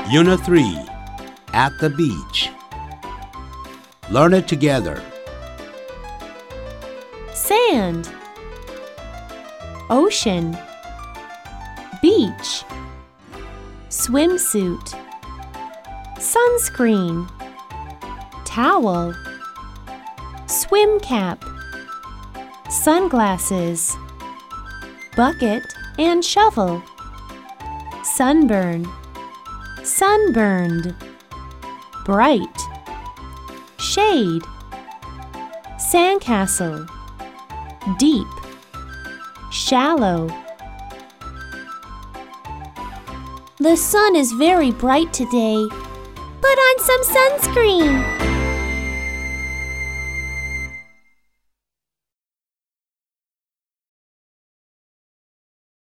Unit 3. At the beach. Learn it together. Sand, ocean, beach, swimsuit, sunscreen, towel, swim cap, sunglasses, bucket and shovel, sunburn, sunburned, bright, shade, sandcastle, deep, shallow. The sun is very bright today. Put on some sunscreen.